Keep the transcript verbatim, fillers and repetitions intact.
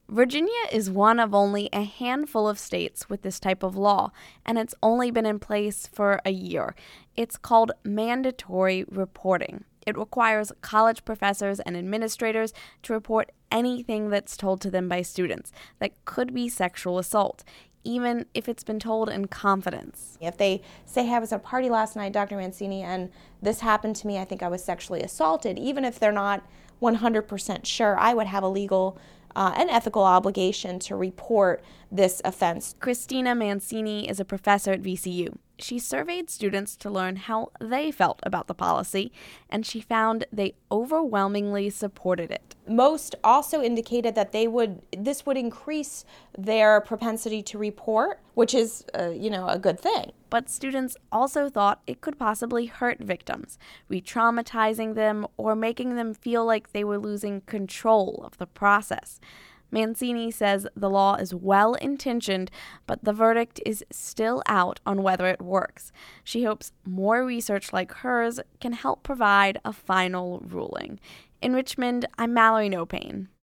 Virginia is one of only a handful of states with this type of law, and it's only been in place for a year. It's called mandatory reporting. It requires college professors and administrators to report anything that's told to them by students that could be sexual assault, even if it's been told in confidence. If they say, hey, I was at a party last night, Doctor Mancini, and this happened to me, I think I was sexually assaulted, even if they're not one hundred percent sure, I would have a legal uh, and ethical obligation to report this offense. Christina Mancini is a professor at V C U. She surveyed students to learn how they felt about the policy, and she found they overwhelmingly supported it. Most also indicated that they would this would increase their propensity to report, which is, uh, you know, a good thing. But students also thought it could possibly hurt victims, re-traumatizing them or making them feel like they were losing control of the process. Mancini says the law is well-intentioned, but the verdict is still out on whether it works. She hopes more research like hers can help provide a final ruling. In Richmond, I'm Mallory Nopain.